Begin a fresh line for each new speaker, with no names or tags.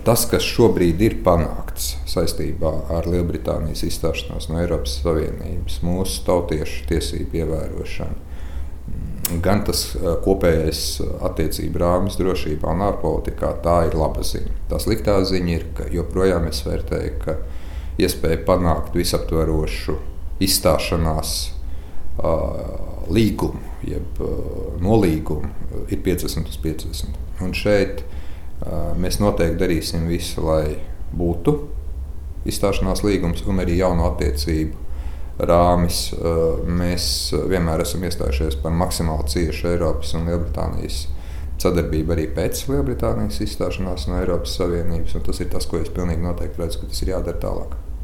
Tas, kas šobrīd ir panākts saistībā ar Lielbritānijas izstāšanos no Eiropas Savienības, mūsu tautiešu tiesību ievērošanu, gan tas kopējais attiecību rāmis drošībā un ārpolitikā, tā ir laba ziņa. Tā sliktā ziņa ir, ka joprojām es vērtēju, ka iespēja panākt visaptverošu izstāšanās līgumu, jeb nolīgumu ir 50/50. Un šeit mēs noteikti darīsim visu, lai būtu izstāšanās līgums un arī jauno attiecību rāmis. Mēs vienmēr esam iestājušies par maksimāli ciešu Eiropas un Lielbritānijas sadarbību arī pēc Lielbritānijas izstāšanās no Eiropas Savienības. Un tas ir tas, ko es pilnīgi noteikti redzu, ka tas ir jādara tālāk.